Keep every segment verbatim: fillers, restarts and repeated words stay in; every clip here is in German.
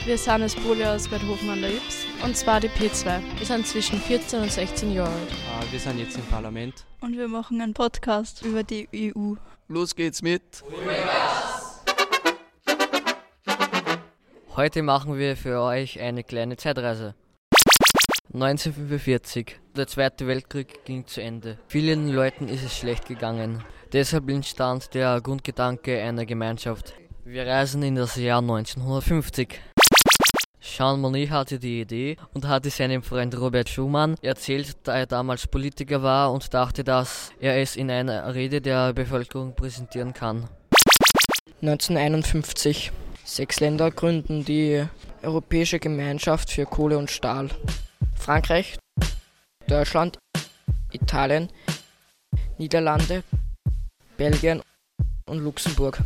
Wir sind das Poli aus Weidhofen an der Ybbs, und zwar die P zwei. Wir sind zwischen vierzehn und sechzehn Jahre alt. Uh, wir sind jetzt im Parlament. Und wir machen einen Podcast über die E U. Los geht's mit Heute machen wir für euch eine kleine Zeitreise. neunzehnhundertfünfundvierzig. Der Zweite Weltkrieg ging zu Ende. Vielen Leuten ist es schlecht gegangen. Deshalb entstand der Grundgedanke einer Gemeinschaft. Wir reisen in das Jahr neunzehnhundertfünfzig. Jean Monnet hatte die Idee und hatte seinem Freund Robert Schuman erzählt, da er damals Politiker war und dachte, dass er es in einer Rede der Bevölkerung präsentieren kann. neunzehnhunderteinundfünfzig. Sechs Länder gründen die Europäische Gemeinschaft für Kohle und Stahl. Frankreich, Deutschland, Italien, Niederlande, Belgien und Luxemburg.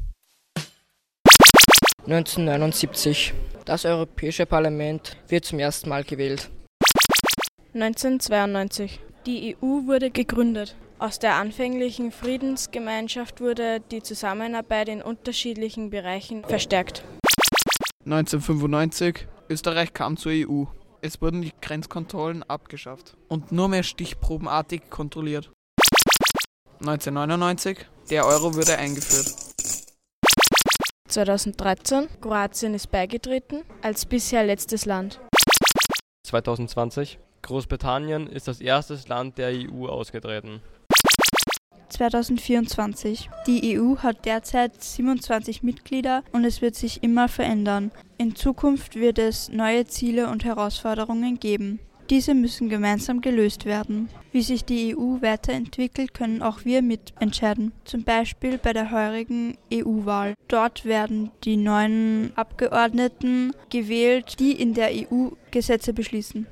neunzehnhundertneunundsiebzig. Das Europäische Parlament wird zum ersten Mal gewählt. neunzehnhundertzweiundneunzig. Die E U wurde gegründet. Aus der anfänglichen Friedensgemeinschaft wurde die Zusammenarbeit in unterschiedlichen Bereichen verstärkt. neunzehnhundertfünfundneunzig. Österreich kam zur E U. Es wurden die Grenzkontrollen abgeschafft und nur mehr stichprobenartig kontrolliert. neunzehnhundertneunundneunzig. Der Euro wurde eingeführt. zweitausenddreizehn. Kroatien ist beigetreten, als bisher letztes Land. zweitausendzwanzig. Großbritannien ist als erstes Land der E U ausgetreten. zweitausendvierundzwanzig. Die E U hat derzeit siebenundzwanzig Mitglieder und es wird sich immer verändern. In Zukunft wird es neue Ziele und Herausforderungen geben. Diese müssen gemeinsam gelöst werden. Wie sich die E U weiterentwickelt, können auch wir mitentscheiden. Zum Beispiel bei der heurigen E U-Wahl. Dort werden die neuen Abgeordneten gewählt, die in der E U Gesetze beschließen.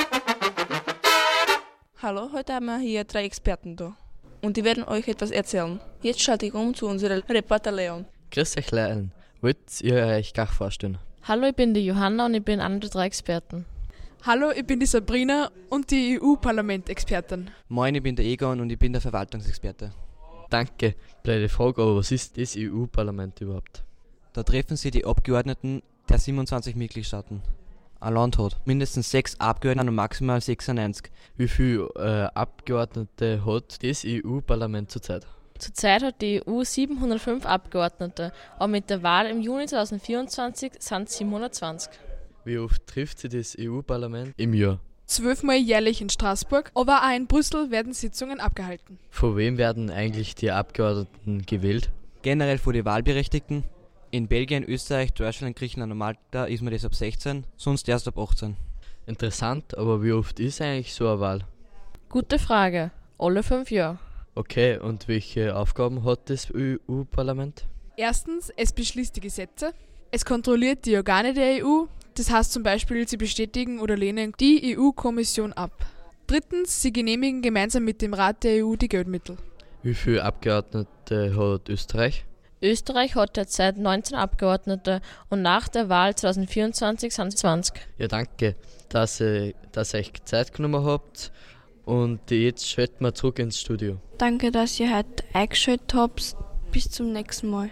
Hallo, heute haben wir hier drei Experten da. Und die werden euch etwas erzählen. Jetzt schalte ich um zu unserem Reporter Leon. Grüß euch Leon. Wollt ihr euch gleich vorstellen? Hallo, ich bin die Johanna und ich bin einer der drei Experten. Hallo, ich bin die Sabrina und die E U-Parlament-Expertin. Moin, ich bin der Egon und ich bin der Verwaltungsexperte. Danke. Blöde Frage, aber was ist das E U-Parlament überhaupt? Da treffen sich die Abgeordneten der siebenundzwanzig Mitgliedstaaten. Ein Land hat mindestens sechs Abgeordnete und maximal sechsundneunzig. Wie viele äh, Abgeordnete hat das E U-Parlament zurzeit? Zurzeit hat die E U siebenhundertfünf Abgeordnete, aber mit der Wahl im Juni zweitausendvierundzwanzig sind es siebenhundertzwanzig. Wie oft trifft sich das E U-Parlament im Jahr? Zwölfmal jährlich in Straßburg, aber auch in Brüssel werden Sitzungen abgehalten. Von wem werden eigentlich die Abgeordneten gewählt? Generell von den Wahlberechtigten. In Belgien, Österreich, Deutschland, Griechenland und Malta ist man das ab sechzehn, sonst erst ab achtzehn. Interessant, aber wie oft ist eigentlich so eine Wahl? Gute Frage. Alle fünf Jahre. Okay, und welche Aufgaben hat das E U-Parlament? Erstens, es beschließt die Gesetze. Es kontrolliert die Organe der E U. Das heißt zum Beispiel, sie bestätigen oder lehnen die E U-Kommission ab. Drittens, sie genehmigen gemeinsam mit dem Rat der E U die Geldmittel. Wie viele Abgeordnete hat Österreich? Österreich hat derzeit neunzehn Abgeordnete und nach der Wahl zweitausendvierundzwanzig sind es zwanzig. Ja, danke, dass ihr, dass ihr euch Zeit genommen habt. Und jetzt schalten wir zurück ins Studio. Danke, dass ihr heute eingeschaltet habt. Bis zum nächsten Mal.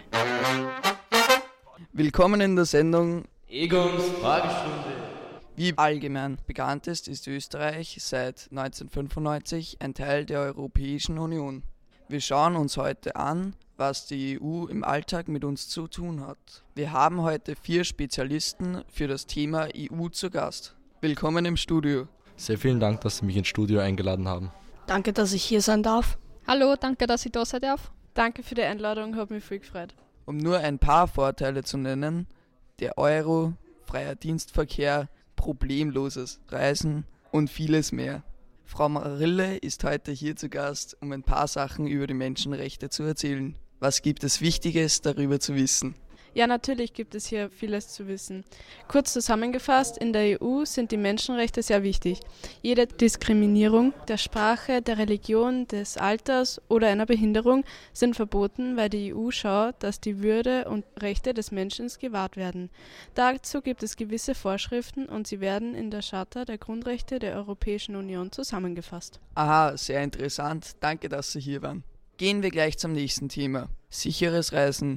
Willkommen in der Sendung Egons Fragestunde. Wie allgemein bekannt ist, ist Österreich seit neunzehnhundertfünfundneunzig ein Teil der Europäischen Union. Wir schauen uns heute an, was die E U im Alltag mit uns zu tun hat. Wir haben heute vier Spezialisten für das Thema E U zu Gast. Willkommen im Studio. Sehr vielen Dank, dass Sie mich ins Studio eingeladen haben. Danke, dass ich hier sein darf. Hallo, danke, dass ich da sein darf. Danke für die Einladung, hat mich viel gefreut. Um nur ein paar Vorteile zu nennen: der Euro, freier Dienstverkehr, problemloses Reisen und vieles mehr. Frau Marille ist heute hier zu Gast, um ein paar Sachen über die Menschenrechte zu erzählen. Was gibt es Wichtiges darüber zu wissen? Ja, natürlich gibt es hier vieles zu wissen. Kurz zusammengefasst, in der E U sind die Menschenrechte sehr wichtig. Jede Diskriminierung der Sprache, der Religion, des Alters oder einer Behinderung sind verboten, weil die E U schaut, dass die Würde und Rechte des Menschen gewahrt werden. Dazu gibt es gewisse Vorschriften und sie werden in der Charta der Grundrechte der Europäischen Union zusammengefasst. Aha, sehr interessant. Danke, dass Sie hier waren. Gehen wir gleich zum nächsten Thema. Sicheres Reisen.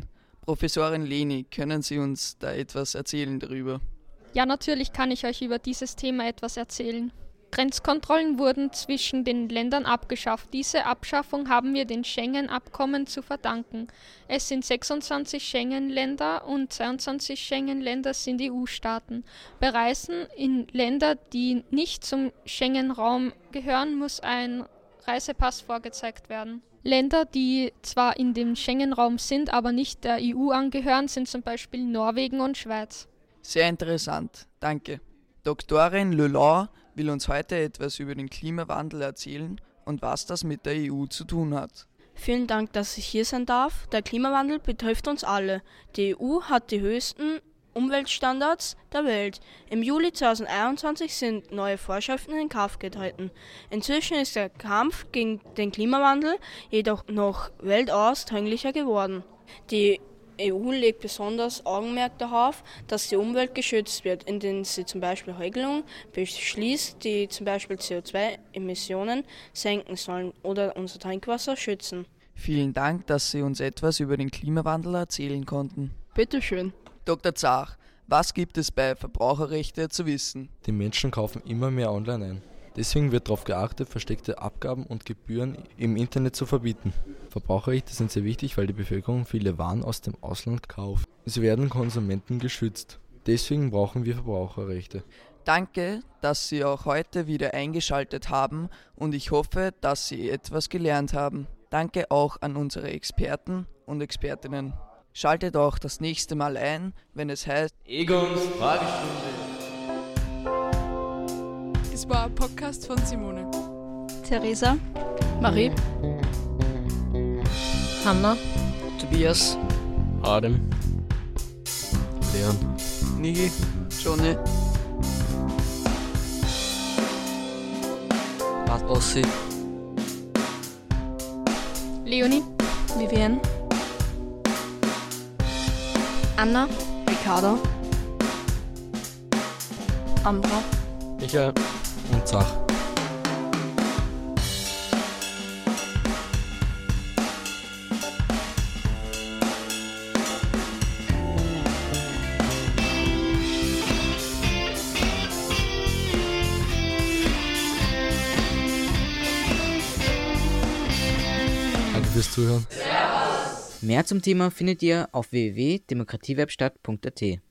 Professorin Leni, können Sie uns da etwas erzählen darüber? Ja, natürlich kann ich euch über dieses Thema etwas erzählen. Grenzkontrollen wurden zwischen den Ländern abgeschafft. Diese Abschaffung haben wir den Schengen-Abkommen zu verdanken. Es sind sechsundzwanzig Schengen-Länder und zweiundzwanzig Schengen-Länder sind E U-Staaten. Bei Reisen in Länder, die nicht zum Schengen-Raum gehören, muss ein Reisepass vorgezeigt werden. Länder, die zwar in dem Schengen-Raum sind, aber nicht der E U angehören, sind zum Beispiel Norwegen und Schweiz. Sehr interessant, danke. Doktorin Lalonde will uns heute etwas über den Klimawandel erzählen und was das mit der E U zu tun hat. Vielen Dank, dass ich hier sein darf. Der Klimawandel betrifft uns alle. Die E U hat die höchsten Umweltstandards der Welt. Im Juli zweitausendeinundzwanzig sind neue Vorschriften in Kraft getreten. Inzwischen ist der Kampf gegen den Klimawandel jedoch noch weitaus dringlicher geworden. Die E U legt besonders Augenmerk darauf, dass die Umwelt geschützt wird, indem sie zum Beispiel Regelungen beschließt, die zum Beispiel C O zwei Emissionen senken sollen oder unser Trinkwasser schützen. Vielen Dank, dass Sie uns etwas über den Klimawandel erzählen konnten. Bitteschön. Doktor Zach, was gibt es bei Verbraucherrechte zu wissen? Die Menschen kaufen immer mehr online ein. Deswegen wird darauf geachtet, versteckte Abgaben und Gebühren im Internet zu verbieten. Verbraucherrechte sind sehr wichtig, weil die Bevölkerung viele Waren aus dem Ausland kauft. Sie werden Konsumenten geschützt. Deswegen brauchen wir Verbraucherrechte. Danke, dass Sie auch heute wieder eingeschaltet haben und ich hoffe, dass Sie etwas gelernt haben. Danke auch an unsere Experten und Expertinnen. Schaltet auch das nächste Mal ein, wenn es heißt Egons Fragestunde. Das war ein Podcast von Simone, Theresa, Marie, Hanna, Tobias, Adem, Leon, Niki, Johnny, Ossi, Leonie, Vivian, Anna, Ricardo, Ambra, Michael und Zach. Danke fürs Zuhören. Mehr zum Thema findet ihr auf w w w punkt demokratiewerkstatt punkt a t.